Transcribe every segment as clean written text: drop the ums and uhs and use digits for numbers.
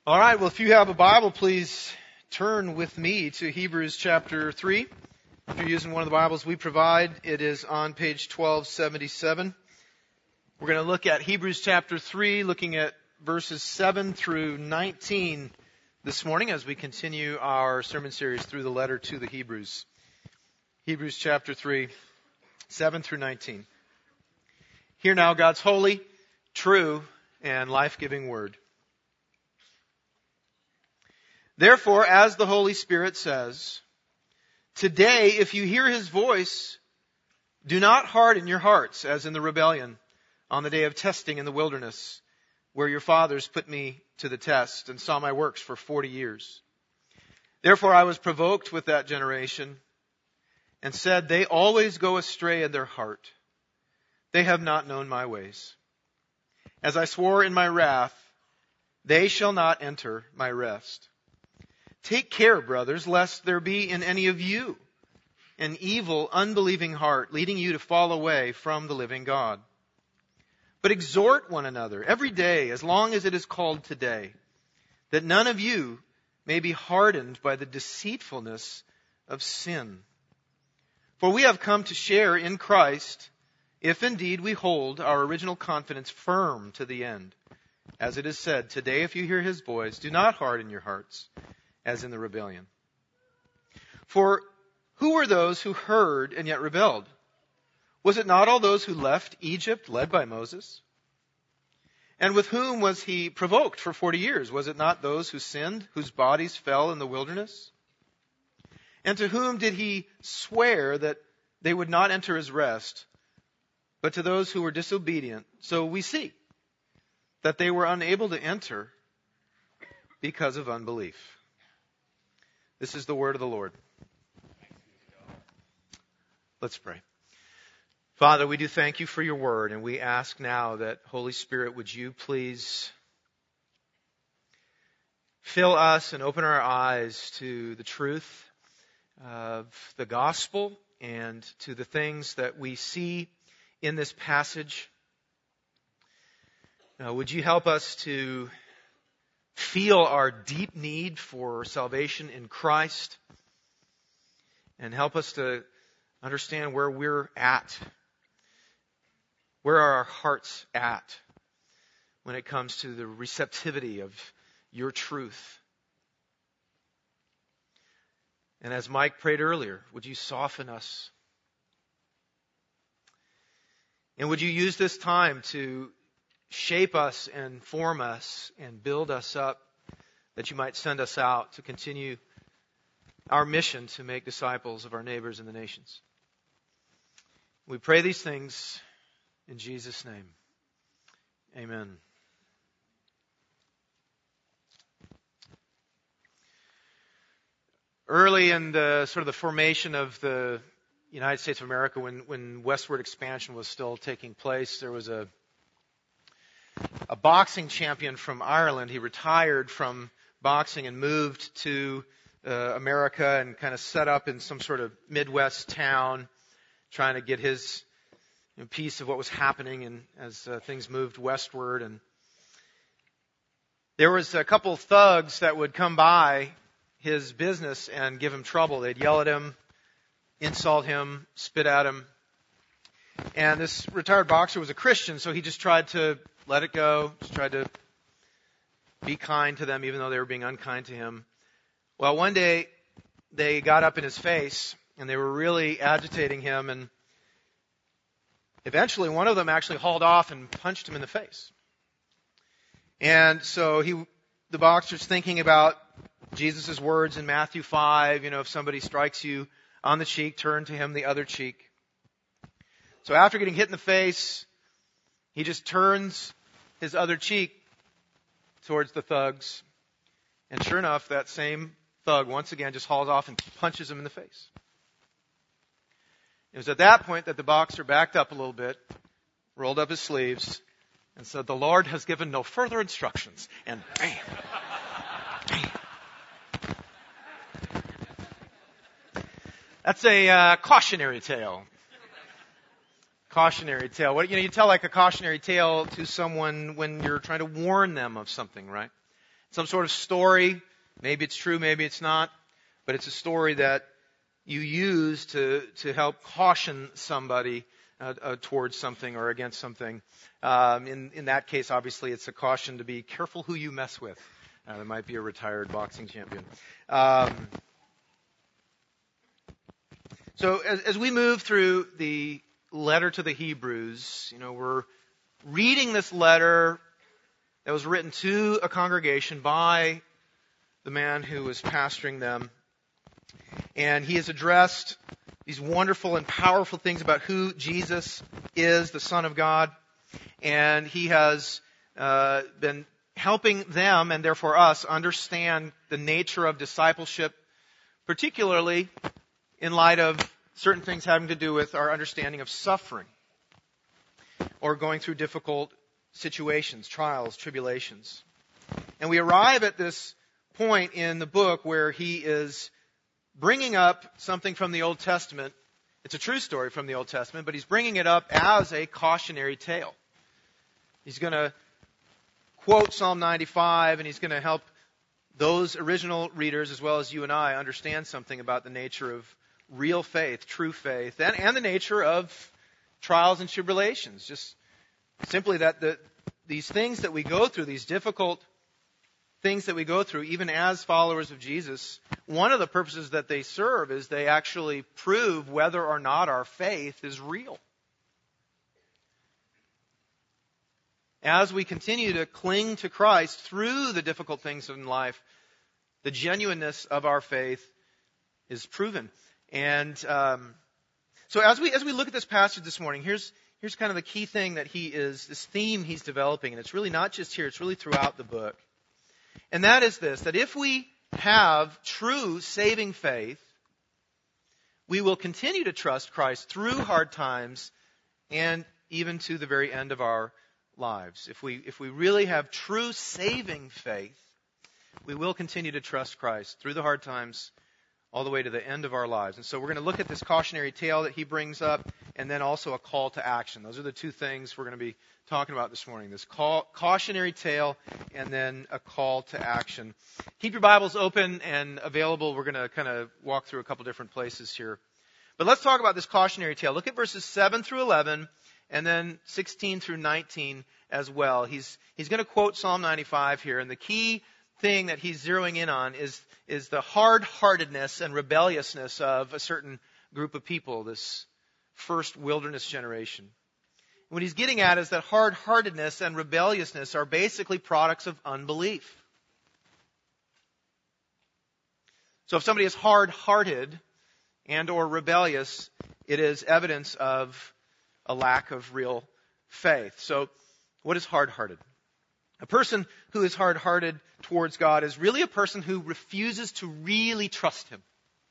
All right, well, if you have a Bible, please turn with me to Hebrews chapter 3. If you're using one of the Bibles we provide, it is on page 1277. We're going to look at Hebrews chapter 3, looking at verses 7 through 19 this morning as we continue our sermon series through the letter to the Hebrews. Hebrews chapter 3, 7 through 19. Hear now God's holy, true, and life-giving word. Therefore, as the Holy Spirit says, today, if you hear His voice, do not harden your hearts as in the rebellion on the day of testing in the wilderness, where your fathers put me to the test and saw my works for 40 years. Therefore, I was provoked with that generation and said, they always go astray in their heart. They have not known my ways. As I swore in my wrath, they shall not enter my rest. Take care, brothers, lest there be in any of you an evil, unbelieving heart, leading you to fall away from the living God. But exhort one another every day, as long as it is called today, that none of you may be hardened by the deceitfulness of sin. For we have come to share in Christ, if indeed we hold our original confidence firm to the end. As it is said, today if you hear His voice, do not harden your hearts, as in the rebellion. For who were those who heard and yet rebelled? Was it not all those who left Egypt led by Moses? And with whom was He provoked for 40 years? Was it not those who sinned, whose bodies fell in the wilderness? And to whom did He swear that they would not enter His rest, but to those who were disobedient? So we see that they were unable to enter because of unbelief. This is the word of the Lord. Let's pray. Father, we do thank You for Your word, and we ask now that, Holy Spirit, would You please fill us and open our eyes to the truth of the gospel and to the things that we see in this passage. Would You help us to feel our deep need for salvation in Christ, and help us to understand where we're at. Where are our hearts at when it comes to the receptivity of Your truth? And as Mike prayed earlier, would You soften us? And would You use this time to shape us and form us and build us up, that You might send us out to continue our mission to make disciples of our neighbors and the nations. We pray these things in Jesus' name. Amen. Early in the sort of the formation of the United States of America, when westward expansion was still taking place, there was a boxing champion from Ireland. He retired from boxing and moved to America and kind of set up in some sort of Midwest town, trying to get his piece of what was happening and as things moved westward. And there was a couple of thugs that would come by his business and give him trouble. They'd yell at him, insult him, spit at him. And this retired boxer was a Christian, so he just tried to let it go, just tried to be kind to them even though they were being unkind to him. Well, one day they got up in his face and they were really agitating him, and eventually one of them actually hauled off and punched him in the face. And so the boxer's thinking about Jesus' words in Matthew 5, if somebody strikes you on the cheek, turn to him the other cheek. So after getting hit in the face, he just turns his other cheek towards the thugs. And sure enough, that same thug once again just hauls off and punches him in the face. It was at that point that the boxer backed up a little bit, rolled up his sleeves, and said, "The Lord has given no further instructions." And bam! Bam! That's a cautionary tale. Cautionary tale. You tell like a cautionary tale to someone when you're trying to warn them of something, right? some sort of story. Maybe it's true, maybe it's not. But it's a story that you use to help caution somebody towards something or against something. In that case, obviously, it's a caution to be careful who you mess with. There might be a retired boxing champion. So as we move through the letter to the Hebrews, we're reading this letter that was written to a congregation by the man who was pastoring them. And he has addressed these wonderful and powerful things about who Jesus is, the Son of God. And he has been helping them, and therefore us, understand the nature of discipleship, particularly in light of certain things having to do with our understanding of suffering or going through difficult situations, trials, tribulations. And we arrive at this point in the book where he is bringing up something from the Old Testament. It's a true story from the Old Testament, but he's bringing it up as a cautionary tale. He's going to quote Psalm 95, and he's going to help those original readers, as well as you and I, understand something about the nature of real faith, true faith, and the nature of trials and tribulations. Just simply that these things that we go through, these difficult things that we go through, even as followers of Jesus, one of the purposes that they serve is they actually prove whether or not our faith is real. As we continue to cling to Christ through the difficult things in life, the genuineness of our faith is proven. And so as we look at this passage this morning, here's kind of the key thing that this theme he's developing, and it's really not just here, it's really throughout the book. And that is this, that if we have true saving faith, we will continue to trust Christ through hard times and even to the very end of our lives. If we really have true saving faith, we will continue to trust Christ through the hard times all the way to the end of our lives. And so we're going to look at this cautionary tale that he brings up, and then also a call to action. Those are the two things we're going to be talking about this morning. This cautionary tale, and then a call to action. Keep your Bibles open and available. We're going to kind of walk through a couple different places here. But let's talk about this cautionary tale. Look at verses 7 through 11, and then 16 through 19 as well. He's going to quote Psalm 95 here, and the key thing that he's zeroing in on is the hard-heartedness and rebelliousness of a certain group of people, this first wilderness generation. What he's getting at is that hard-heartedness and rebelliousness are basically products of unbelief. So if somebody is hard-hearted and or rebellious, it is evidence of a lack of real faith. So what is hard-hearted? A person who is hard-hearted towards God is really a person who refuses to really trust Him.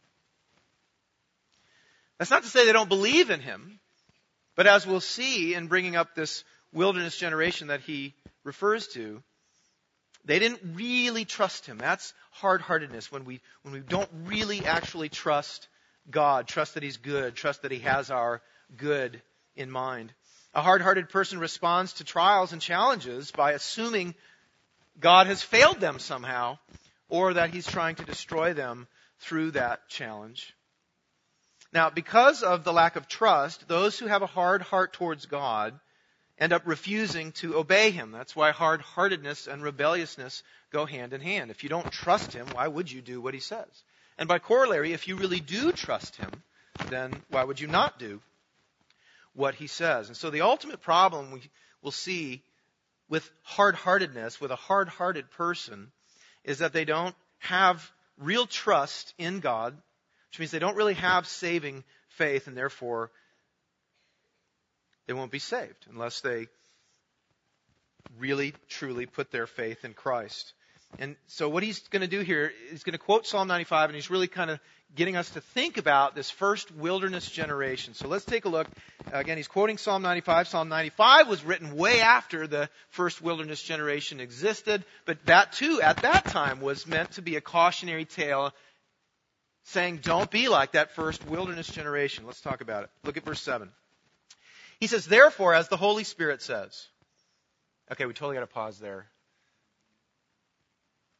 That's not to say they don't believe in Him, but as we'll see in bringing up this wilderness generation that he refers to, they didn't really trust Him. That's hard-heartedness, when we don't really actually trust God, trust that He's good, trust that He has our good in mind. A hard-hearted person responds to trials and challenges by assuming God has failed them somehow, or that He's trying to destroy them through that challenge. Now, because of the lack of trust, those who have a hard heart towards God end up refusing to obey Him. That's why hard-heartedness and rebelliousness go hand in hand. If you don't trust Him, why would you do what He says? And by corollary, if you really do trust Him, then why would you not do what He says? And so the ultimate problem we will see with hard-heartedness, with a hard-hearted person, is that they don't have real trust in God, which means they don't really have saving faith, and therefore they won't be saved unless they really, truly put their faith in Christ. And so what he's going to do here is going to quote Psalm 95, and he's really kind of getting us to think about this first wilderness generation. So let's take a look. Again, he's quoting Psalm 95. Psalm 95 was written way after the first wilderness generation existed, but that too, at that time, was meant to be a cautionary tale saying, don't be like that first wilderness generation. Let's talk about it. Look at verse 7. He says, therefore, as the Holy Spirit says. Okay, we totally got to pause there.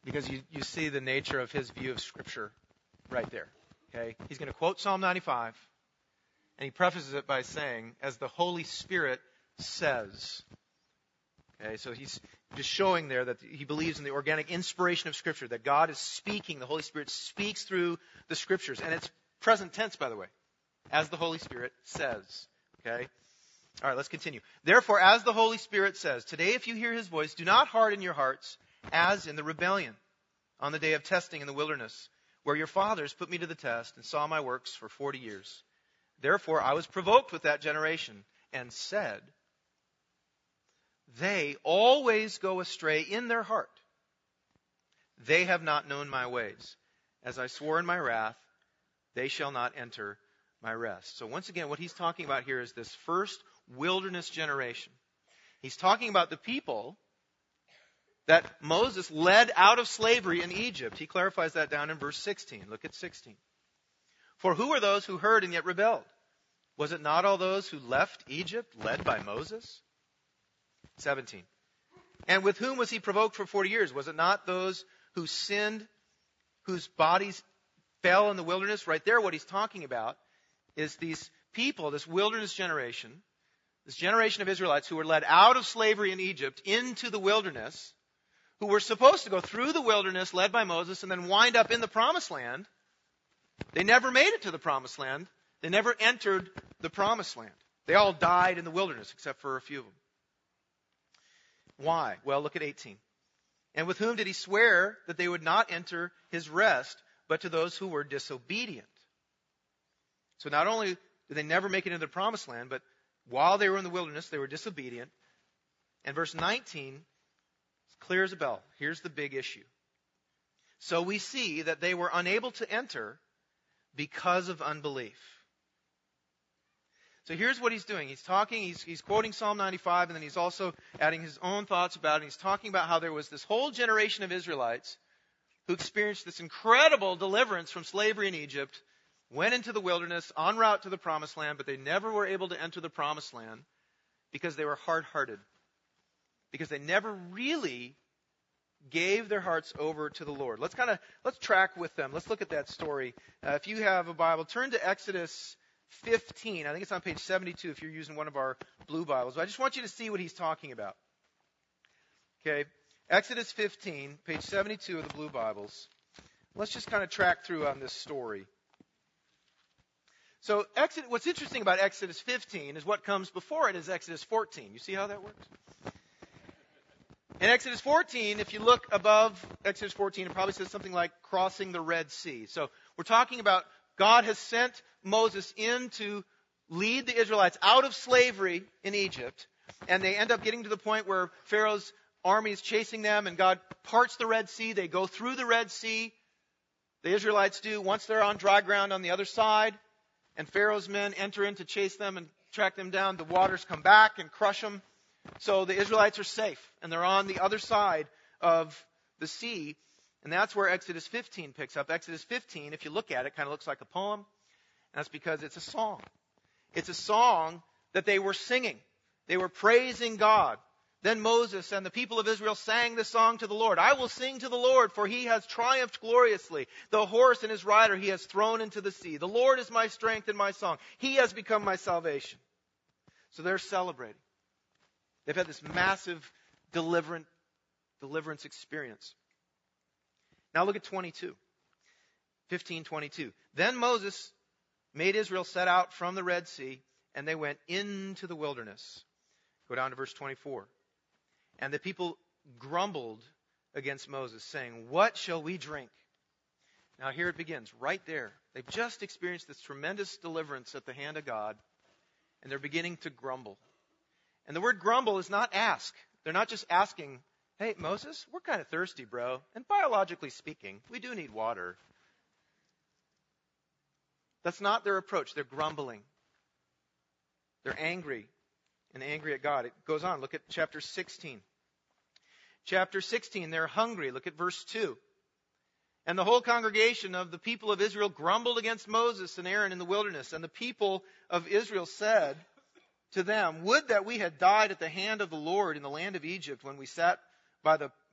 because you see the nature of his view of Scripture right there. Okay? He's going to quote Psalm 95, and he prefaces it by saying, as the Holy Spirit says. Okay, so he's just showing there that he believes in the organic inspiration of Scripture, that God is speaking, the Holy Spirit speaks through the Scriptures. And it's present tense, by the way, as the Holy Spirit says. Okay? All right, let's continue. Therefore, as the Holy Spirit says, today if you hear his voice, do not harden your hearts as in the rebellion on the day of testing in the wilderness, where your fathers put me to the test and saw my works for 40 years. Therefore, I was provoked with that generation and said, they always go astray in their heart. They have not known my ways. As I swore in my wrath, they shall not enter my rest. So once again, what he's talking about here is this first wilderness generation. He's talking about the people that Moses led out of slavery in Egypt. He clarifies that down in verse 16. Look at 16. For who are those who heard and yet rebelled? Was it not all those who left Egypt led by Moses? 17. And with whom was he provoked for 40 years? Was it not those who sinned, whose bodies fell in the wilderness? Right there, what he's talking about is these people, this wilderness generation, this generation of Israelites who were led out of slavery in Egypt into the wilderness, who were supposed to go through the wilderness led by Moses and then wind up in the promised land. They never made it to the promised land. They never entered the promised land. They all died in the wilderness except for a few of them. Why? Well, look at 18. And with whom did he swear that they would not enter his rest, but to those who were disobedient? So not only did they never make it into the promised land, but while they were in the wilderness, they were disobedient. And verse 19 is clear as a bell. Here's the big issue. So we see that they were unable to enter because of unbelief. So here's what he's doing. He's talking, he's quoting Psalm 95, and then he's also adding his own thoughts about it. He's talking about how there was this whole generation of Israelites who experienced this incredible deliverance from slavery in Egypt, went into the wilderness, en route to the promised land, but they never were able to enter the promised land because they were hard-hearted. Because they never really gave their hearts over to the Lord. Let's track with them. Let's look at that story. If you have a Bible, turn to Exodus 15. I think it's on page 72 if you're using one of our blue Bibles. But I just want you to see what he's talking about. Okay, Exodus 15, page 72 of the blue Bibles. Let's just kind of track through on this story. So what's interesting about Exodus 15 is what comes before it is Exodus 14. You see how that works? In Exodus 14, if you look above Exodus 14, it probably says something like crossing the Red Sea. So we're talking about God has sent Moses in to lead the Israelites out of slavery in Egypt, and they end up getting to the point where Pharaoh's army is chasing them, and God parts the Red Sea. They go through the Red Sea. The Israelites do. Once they're on dry ground on the other side, and Pharaoh's men enter in to chase them and track them down, the waters come back and crush them. So the Israelites are safe, and they're on the other side of the sea. And that's where Exodus 15 picks up. Exodus 15, if you look at it, kind of looks like a poem. And that's because it's a song. It's a song that they were singing. They were praising God. Then Moses and the people of Israel sang this song to the Lord. I will sing to the Lord, for he has triumphed gloriously. The horse and his rider he has thrown into the sea. The Lord is my strength and my song. He has become my salvation. So they're celebrating. They've had this massive deliverance experience. Now look at 22. 15:22. Then Moses made Israel set out from the Red Sea, and they went into the wilderness. Go down to verse 24. And the people grumbled against Moses, saying, what shall we drink? Now here it begins, right there. They've just experienced this tremendous deliverance at the hand of God, and they're beginning to grumble. And the word grumble is not ask. They're not just asking, hey, Moses, we're kind of thirsty, bro. And biologically speaking, we do need water. That's not their approach. They're grumbling. They're angry and angry at God. It goes on. Look at chapter 16. Chapter 16, they're hungry. Look at verse 2. And the whole congregation of the people of Israel grumbled against Moses and Aaron in the wilderness. And the people of Israel said to them, would that we had died at the hand of the Lord in the land of Egypt when we sat by the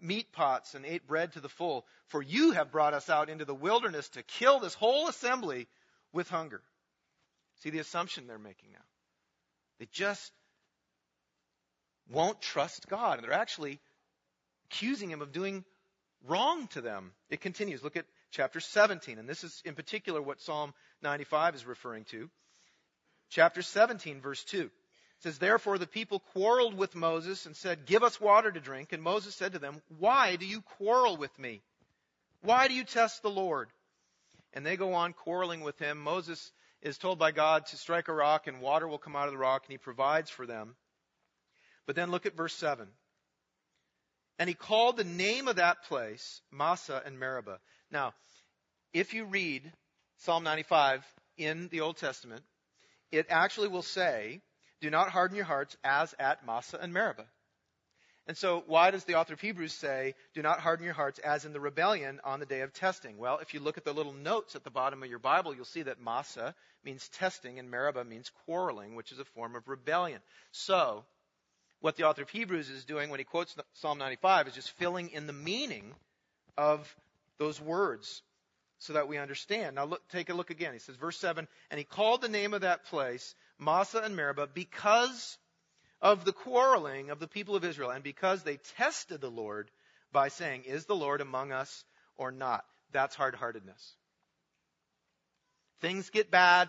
meat pots and ate bread to the full, for you have brought us out into the wilderness to kill this whole assembly with hunger. See the assumption they're making now. They just won't trust God, and they're actually accusing him of doing wrong to them. It continues. Look at chapter 17, and this is in particular what Psalm 95 is referring to. Chapter 17, verse 2. It says, therefore the people quarreled with Moses and said, give us water to drink. And Moses said to them, why do you quarrel with me? Why do you test the Lord? And they go on quarreling with him. Moses is told by God to strike a rock and water will come out of the rock, and he provides for them. But then look at verse 7. And he called the name of that place Massah and Meribah. Now, if you read Psalm 95 in the Old Testament, it actually will say, do not harden your hearts as at Massah and Meribah. And so why does the author of Hebrews say, do not harden your hearts as in the rebellion on the day of testing? Well, if you look at the little notes at the bottom of your Bible, you'll see that Massah means testing and Meribah means quarreling, which is a form of rebellion. So, what the author of Hebrews is doing when he quotes Psalm 95 is just filling in the meaning of those words so that we understand. Now take a look again. He says, verse 7, and he called the name of that place Massah and Meribah because of the quarreling of the people of Israel and because they tested the Lord by saying, is the Lord among us or not? That's hard-heartedness. Things get bad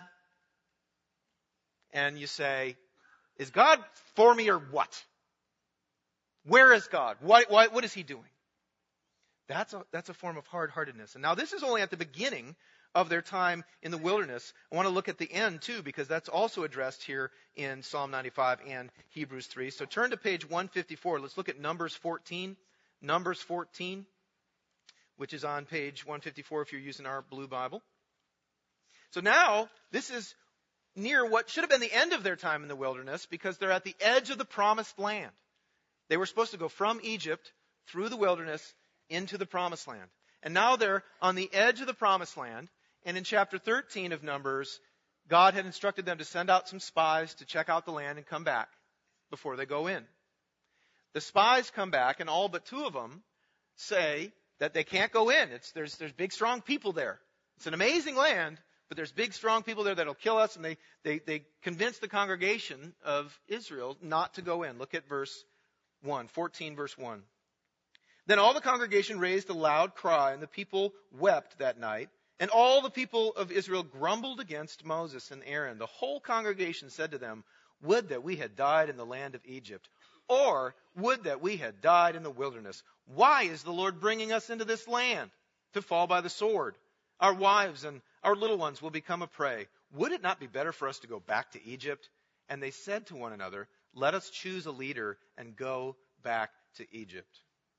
and you say, is God for me or what? Where is God? What is he doing? That's a form of hard-heartedness. And now this is only at the beginning of their time in the wilderness. I want to look at the end too, because that's also addressed here in Psalm 95 and Hebrews 3. So turn to page 154. Let's look at Numbers 14. Numbers 14, which is on page 154 if you're using our blue Bible. So now, this is near what should have been the end of their time in the wilderness, because they're at the edge of the promised land. They were supposed to go from Egypt through the wilderness into the promised land. And now they're on the edge of the promised land. And in chapter 13 of Numbers, God had instructed them to send out some spies to check out the land and come back before they go in. The spies come back, and all but two of them say that they can't go in. There's big, strong people there. It's an amazing land, but there's big, strong people there that'll kill us. And they convince the congregation of Israel not to go in. Look at verse 1, 14 verse 1. Then all the congregation raised a loud cry, and the people wept that night. And all the people of Israel grumbled against Moses and Aaron. The whole congregation said to them, would that we had died in the land of Egypt, or would that we had died in the wilderness. Why is the Lord bringing us into this land to fall by the sword? Our wives and our little ones will become a prey. Would it not be better for us to go back to Egypt? And they said to one another, let us choose a leader and go back to Egypt.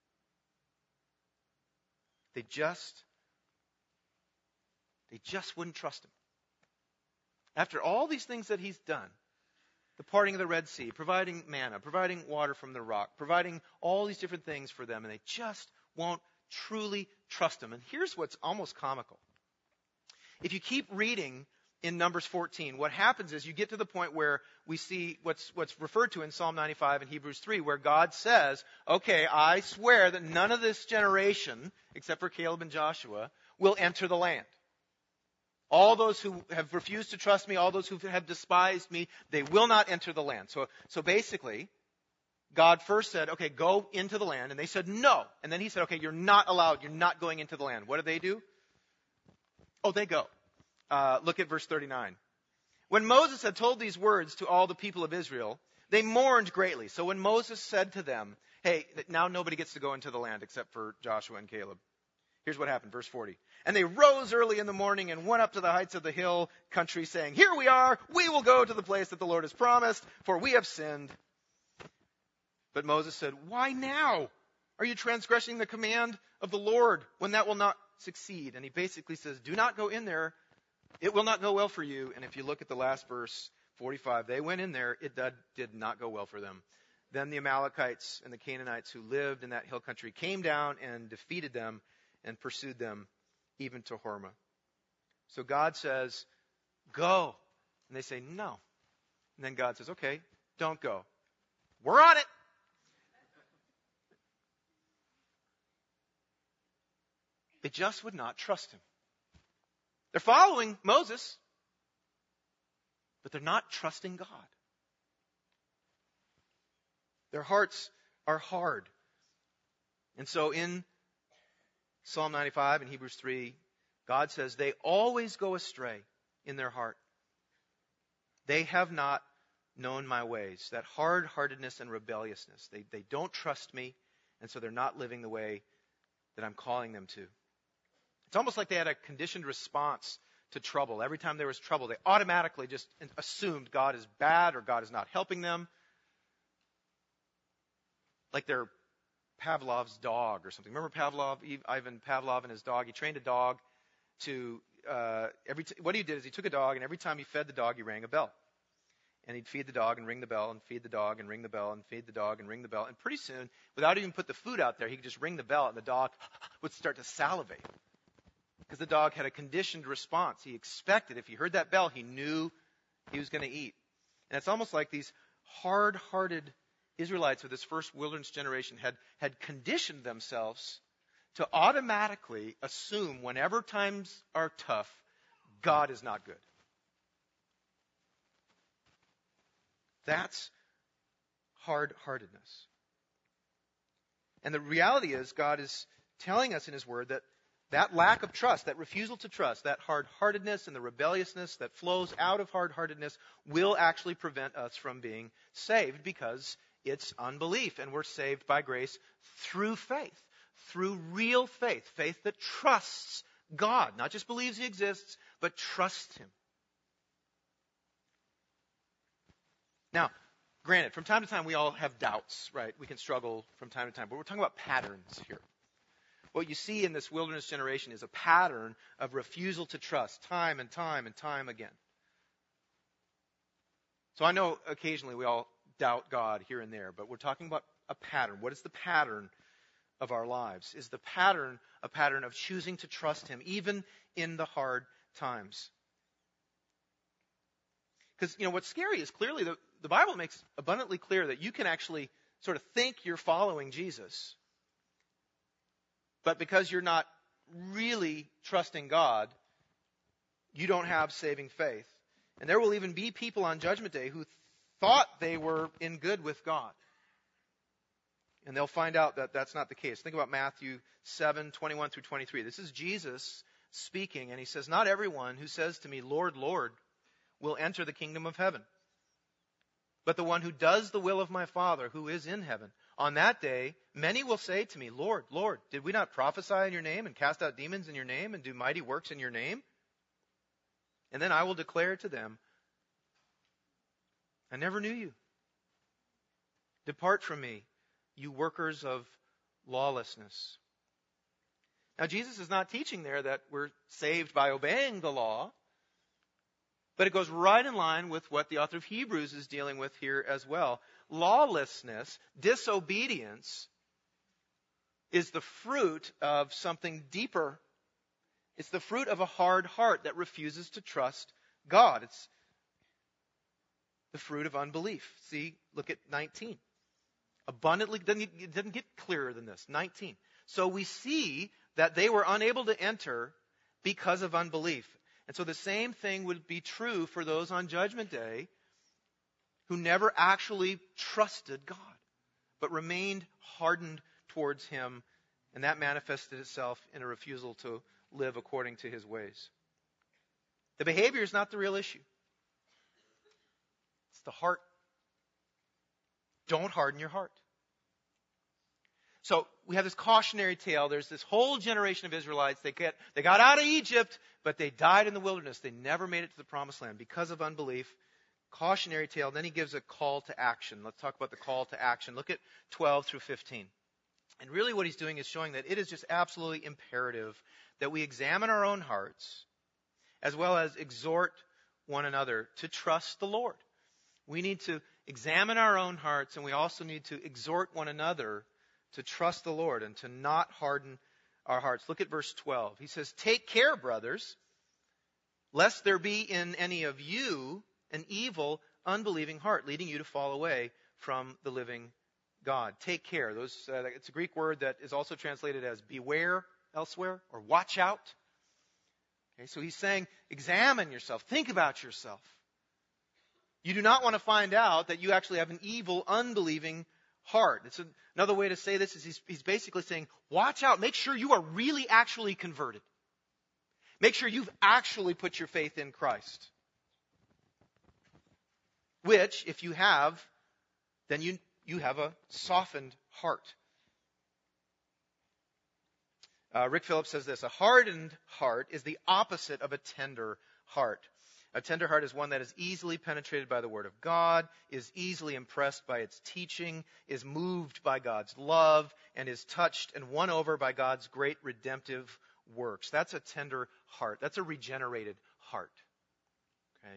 They just wouldn't trust him. After all these things that he's done, the parting of the Red Sea, providing manna, providing water from the rock, providing all these different things for them, and they just won't truly trust him. And here's what's almost comical. If you keep reading in Numbers 14, what happens is you get to the point where we see what's referred to in Psalm 95 and Hebrews 3, where God says, okay, I swear that none of this generation, except for Caleb and Joshua, will enter the land. All those who have refused to trust me, all those who have despised me, they will not enter the land. So basically, God first said, okay, go into the land. And they said, no. And then he said, okay, you're not allowed. You're not going into the land. What do they do? Oh, they go. Look at verse 39. When Moses had told these words to all the people of Israel, they mourned greatly. So when Moses said to them, hey, now nobody gets to go into the land except for Joshua and Caleb. Here's what happened, verse 40. And they rose early in the morning and went up to the heights of the hill country, saying, here we are, we will go to the place that the Lord has promised, for we have sinned. But Moses said, why now? Are you transgressing the command of the Lord when that will not succeed? And he basically says, do not go in there. It will not go well for you. And if you look at the last verse, 45, they went in there. It did not go well for them. Then the Amalekites and the Canaanites who lived in that hill country came down and defeated them and pursued them even to Hormah. So God says, go. And they say, no. And then God says, okay, don't go. We're on it. They just would not trust him. They're following Moses, but they're not trusting God. Their hearts are hard. And so in Psalm 95 and Hebrews 3, God says they always go astray in their heart. They have not known my ways. That hard-heartedness and rebelliousness. They don't trust me, and so they're not living the way that I'm calling them to. It's almost like they had a conditioned response to trouble. Every time there was trouble, they automatically just assumed God is bad or God is not helping them. Like they're Pavlov's dog or something. Remember Ivan Pavlov and his dog? He trained a dog to, what he did is he took a dog, and every time he fed the dog, he rang a bell. And he'd feed the dog and ring the bell and feed the dog and ring the bell and feed the dog and ring the bell. And pretty soon, without even put the food out there, he could just ring the bell and the dog would start to salivate. Because the dog had a conditioned response. He expected, if he heard that bell, he knew he was going to eat. And it's almost like these hard-hearted Israelites of this first wilderness generation had conditioned themselves to automatically assume whenever times are tough, God is not good. That's hard-heartedness. And the reality is, God is telling us in His Word that lack of trust, that refusal to trust, that hard-heartedness and the rebelliousness that flows out of hard-heartedness will actually prevent us from being saved because it's unbelief. And we're saved by grace through faith, through real faith, faith that trusts God, not just believes He exists, but trusts Him. Now, granted, from time to time we all have doubts, right? We can struggle from time to time, but we're talking about patterns here. What you see in this wilderness generation is a pattern of refusal to trust, time and time and time again. So I know occasionally we all doubt God here and there, but we're talking about a pattern. What is the pattern of our lives? Is the pattern a pattern of choosing to trust Him, even in the hard times? Because, what's scary is clearly the Bible makes abundantly clear that you can actually sort of think you're following Jesus, but because you're not really trusting God, you don't have saving faith. And there will even be people on Judgment Day who thought they were in good with God. And they'll find out that that's not the case. Think about Matthew 7:21 through 23. This is Jesus speaking, and He says, "Not everyone who says to me, 'Lord, Lord,' will enter the kingdom of heaven, but the one who does the will of my Father who is in heaven. On that day, many will say to me, 'Lord, Lord, did we not prophesy in your name and cast out demons in your name and do mighty works in your name?' And then I will declare to them, 'I never knew you. Depart from me, you workers of lawlessness.'" Now, Jesus is not teaching there that we're saved by obeying the law, but it goes right in line with what the author of Hebrews is dealing with here as well. Lawlessness, disobedience, is the fruit of something deeper. It's the fruit of a hard heart that refuses to trust God. It's the fruit of unbelief. See, look at 19. Abundantly, it doesn't get clearer than this. 19. "So we see that they were unable to enter because of unbelief." And so the same thing would be true for those on Judgment Day who never actually trusted God, but remained hardened towards Him, and that manifested itself in a refusal to live according to His ways. The behavior is not the real issue. It's the heart. Don't harden your heart. So we have this cautionary tale. There's this whole generation of Israelites. They got out of Egypt, but they died in the wilderness. They never made it to the promised land because of unbelief. Cautionary tale. Then he gives a call to action. Let's talk about the call to action. Look at 12 through 15. And really what he's doing is showing that it is just absolutely imperative that we examine our own hearts as well as exhort one another to trust the Lord. We need to examine our own hearts, and we also need to exhort one another to trust the Lord and to not harden our hearts. Look at verse 12. He says, "Take care, brothers, lest there be in any of you an evil, unbelieving heart, leading you to fall away from the living God." Take care. It's a Greek word that is also translated as beware elsewhere, or watch out. Okay, so he's saying, examine yourself. Think about yourself. You do not want to find out that you actually have an evil, unbelieving heart. Another way to say this is he's basically saying, watch out. Make sure you are really actually converted. Make sure you've actually put your faith in Christ. Which, if you have, then you have a softened heart. Rick Phillips says this, a hardened heart is the opposite of a tender heart. A tender heart is one that is easily penetrated by the Word of God, is easily impressed by its teaching, is moved by God's love, and is touched and won over by God's great redemptive works. That's a tender heart. That's a regenerated heart. Okay.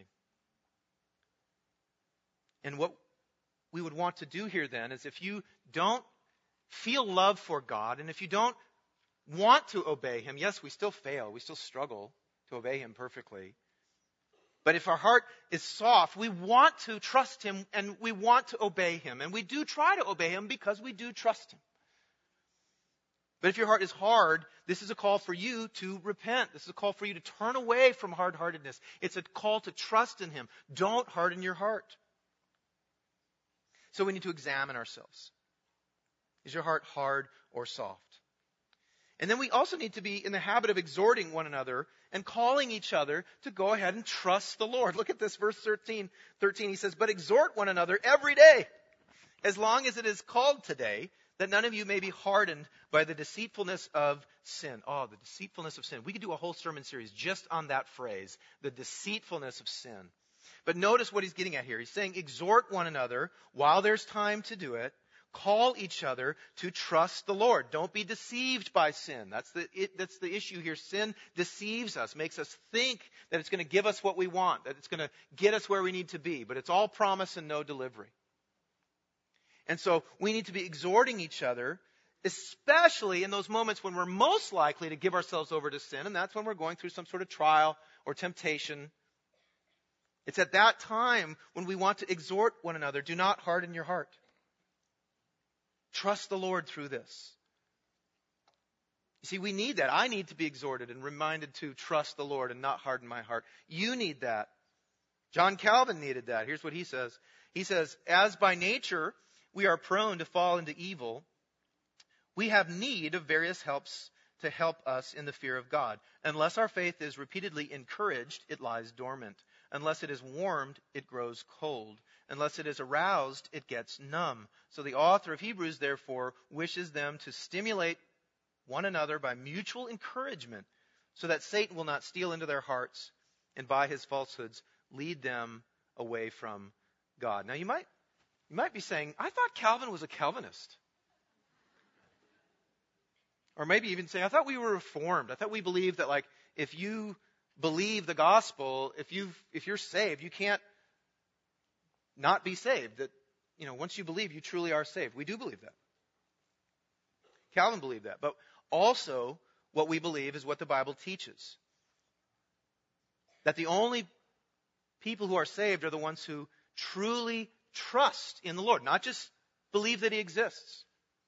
And what we would want to do here then is if you don't feel love for God, and if you don't want to obey Him, yes, we still fail. We still struggle to obey Him perfectly. But if our heart is soft, we want to trust Him and we want to obey Him. And we do try to obey Him because we do trust Him. But if your heart is hard, this is a call for you to repent. This is a call for you to turn away from hard-heartedness. It's a call to trust in Him. Don't harden your heart. So we need to examine ourselves. Is your heart hard or soft? And then we also need to be in the habit of exhorting one another and calling each other to go ahead and trust the Lord. Look at this, verse 13. He says, but exhort one another every day, as long as it is called today, that none of you may be hardened by the deceitfulness of sin. Oh, the deceitfulness of sin. We could do a whole sermon series just on that phrase, the deceitfulness of sin. But notice what he's getting at here. He's saying, exhort one another while there's time to do it. Call each other to trust the Lord. Don't be deceived by sin. That's the issue here. Sin deceives us, makes us think that it's going to give us what we want, that it's going to get us where we need to be. But it's all promise and no delivery. And so we need to be exhorting each other, especially in those moments when we're most likely to give ourselves over to sin. And that's when we're going through some sort of trial or temptation. It's at that time when we want to exhort one another. Do not harden your heart. Trust the Lord through this. You see, we need that. I need to be exhorted and reminded to trust the Lord and not harden my heart. You need that. John Calvin needed that. Here's what he says. He says, as by nature we are prone to fall into evil, we have need of various helps to help us in the fear of God. Unless our faith is repeatedly encouraged, it lies dormant. Unless it is warmed, it grows cold. Unless it is aroused, it gets numb. So the author of Hebrews, therefore, wishes them to stimulate one another by mutual encouragement, so that Satan will not steal into their hearts and by his falsehoods lead them away from God. Now you might be saying, I thought Calvin was a Calvinist. Or maybe even saying, I thought we were Reformed. I thought we believed that, like, if you believe the gospel, if you're saved, you can't not be saved. That, once you believe, you truly are saved. We do believe that. Calvin believed that. But also, what we believe is what the Bible teaches. That the only people who are saved are the ones who truly trust in the Lord, not just believe that He exists,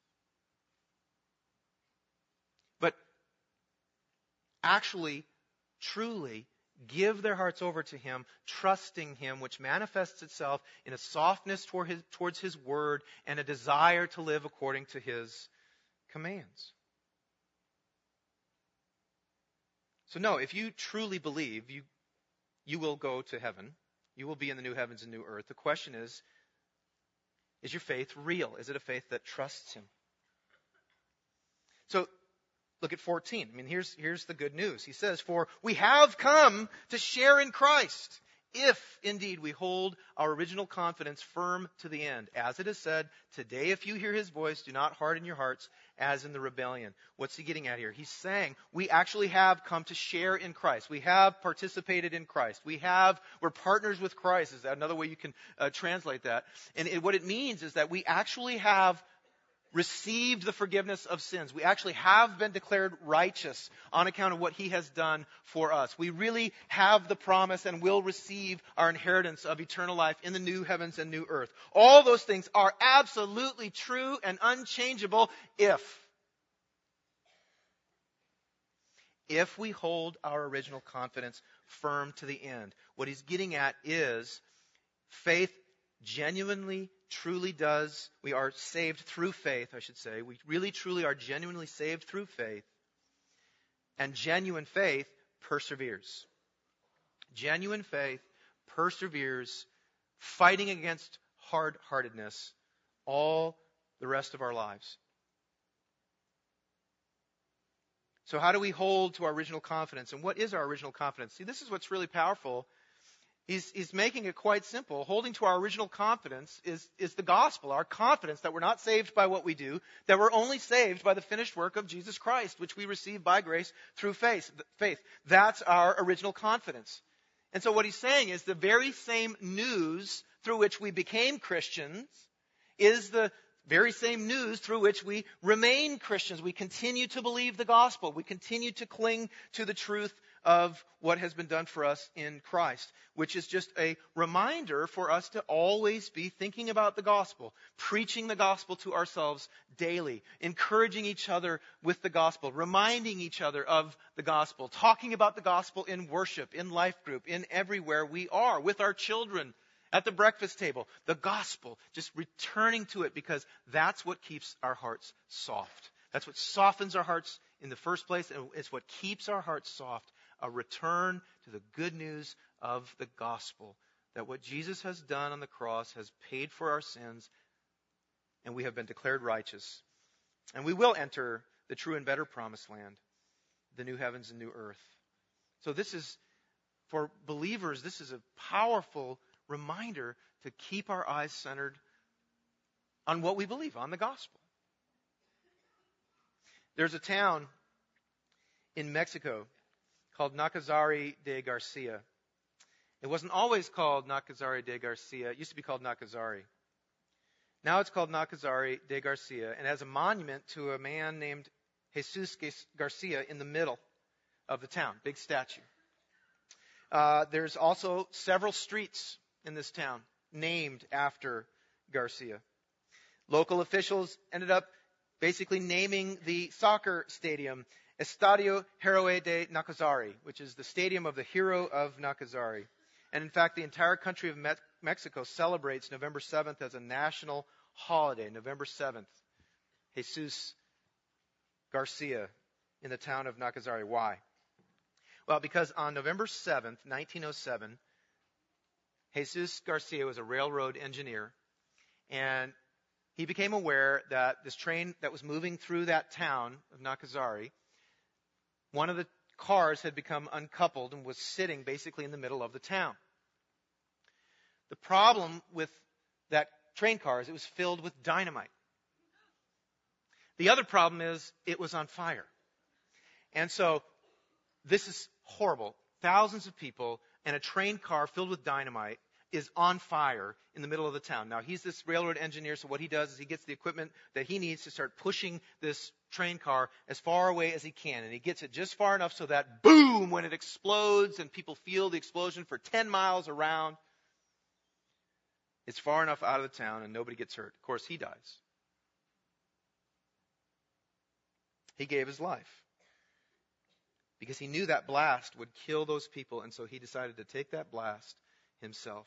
but actually, truly give their hearts over to Him, trusting Him, which manifests itself in a softness towards His word and a desire to live according to His commands. So no, if you truly believe, you will go to heaven. You will be in the new heavens and new earth. The question is your faith real? Is it a faith that trusts Him? So look at 14. Here's the good news. He says, for we have come to share in Christ, if indeed we hold our original confidence firm to the end. As it is said, today if you hear His voice, do not harden your hearts as in the rebellion. What's he getting at here? He's saying we actually have come to share in Christ. We have participated in Christ. We're partners with Christ. Is that another way you can translate that? And what it means is that we actually have received the forgiveness of sins. We actually have been declared righteous on account of what He has done for us. We really have the promise and will receive our inheritance of eternal life in the new heavens and new earth. All those things are absolutely true and unchangeable if if we hold our original confidence firm to the end. What he's getting at is faith genuinely, truly does. We are saved through faith, I should say. We really, truly are genuinely saved through faith. And genuine faith perseveres. Genuine faith perseveres, fighting against hard-heartedness all the rest of our lives. So how do we hold to our original confidence? And what is our original confidence? See, this is what's really powerful. He's making it quite simple. Holding to our original confidence is the gospel, our confidence that we're not saved by what we do, that we're only saved by the finished work of Jesus Christ, which we receive by grace through faith. That's our original confidence. And so what he's saying is the very same news through which we became Christians is the very same news through which we remain Christians. We continue to believe the gospel. We continue to cling to the truth of what has been done for us in Christ, which is just a reminder for us to always be thinking about the gospel, preaching the gospel to ourselves daily, encouraging each other with the gospel, reminding each other of the gospel, talking about the gospel in worship, in life group, in everywhere we are, with our children, at the breakfast table. The gospel, just returning to it, because that's what keeps our hearts soft. That's what softens our hearts in the first place, and it's what keeps our hearts soft. A return to the good news of the gospel, that what Jesus has done on the cross has paid for our sins, and we have been declared righteous. And we will enter the true and better promised land, the new heavens and new earth. So this is, for believers, this is a powerful reminder to keep our eyes centered on what we believe, on the gospel. There's a town in Mexico called Nacazari de Garcia. It wasn't always called Nacazari de Garcia. It used to be called Nacazari. Now it's called Nacazari de Garcia, and has a monument to a man named Jesus Garcia in the middle of the town. Big statue. There's also several streets in this town named after Garcia. Local officials ended up basically naming the soccer stadium Estadio Héroe de Nacazari, which is the stadium of the hero of Nacazari. And in fact, the entire country of Mexico celebrates November 7th as a national holiday. November 7th, Jesus Garcia in the town of Nacazari. Why? Well, because on November 7th, 1907, Jesus Garcia was a railroad engineer, and he became aware that this train that was moving through that town of Nacazari, one of the cars had become uncoupled and was sitting basically in the middle of the town. The problem with that train car is it was filled with dynamite. The other problem is it was on fire. And so this is horrible. Thousands of people and a train car filled with dynamite is on fire in the middle of the town. Now, he's this railroad engineer, so what he does is he gets the equipment that he needs to start pushing this train car as far away as he can. And he gets it just far enough so that, boom, when it explodes and people feel the explosion for 10 miles around, it's far enough out of the town and nobody gets hurt. Of course, he dies. He gave his life because he knew that blast would kill those people, and so he decided to take that blast himself.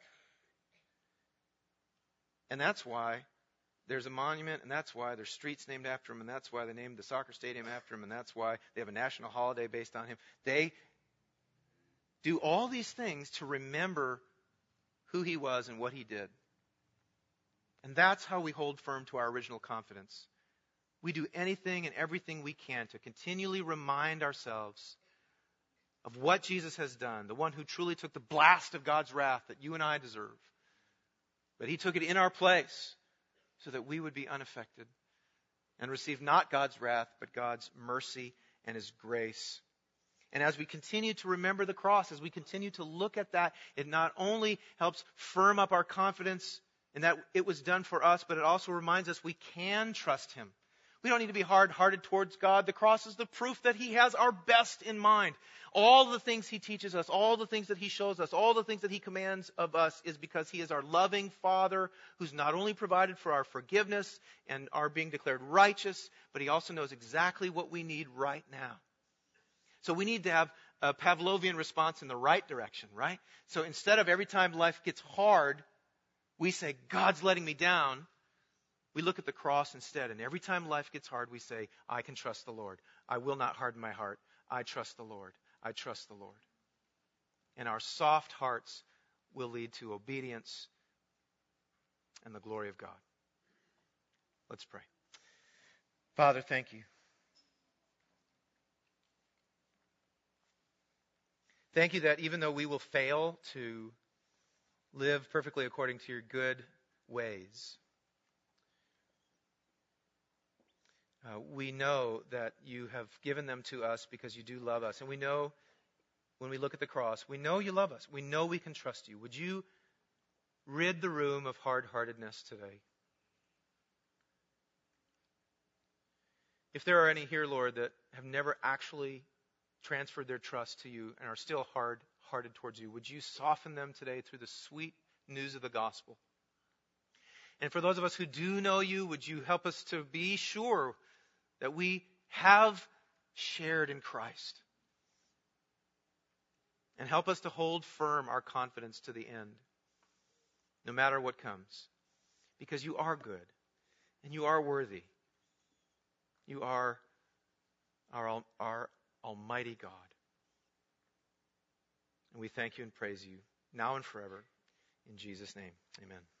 And that's why there's a monument, and that's why there's streets named after him, and that's why they named the soccer stadium after him, and that's why they have a national holiday based on him. They do all these things to remember who he was and what he did. And that's how we hold firm to our original confidence. We do anything and everything we can to continually remind ourselves of what Jesus has done, the one who truly took the blast of God's wrath that you and I deserve. But he took it in our place so that we would be unaffected and receive not God's wrath, but God's mercy and his grace. And as we continue to remember the cross, as we continue to look at that, it not only helps firm up our confidence in that it was done for us, but it also reminds us we can trust him. We don't need to be hard-hearted towards God. The cross is the proof that he has our best in mind. All the things he teaches us, all the things that he shows us, all the things that he commands of us is because he is our loving Father who's not only provided for our forgiveness and our being declared righteous, but he also knows exactly what we need right now. So we need to have a Pavlovian response in the right direction, right? So instead of every time life gets hard, we say, God's letting me down, we look at the cross instead. And every time life gets hard, we say, I can trust the Lord. I will not harden my heart. I trust the Lord. I trust the Lord. And our soft hearts will lead to obedience and the glory of God. Let's pray. Father, thank you. Thank you that even though we will fail to live perfectly according to your good ways, we know that you have given them to us because you do love us. And we know when we look at the cross, we know you love us. We know we can trust you. Would you rid the room of hard-heartedness today? If there are any here, Lord, that have never actually transferred their trust to you and are still hard-hearted towards you, would you soften them today through the sweet news of the gospel? And for those of us who do know you, would you help us to be sure that we have shared in Christ? And help us to hold firm our confidence to the end, no matter what comes. Because you are good, and you are worthy. You are our Almighty God. And we thank you and praise you now and forever. In Jesus' name, amen.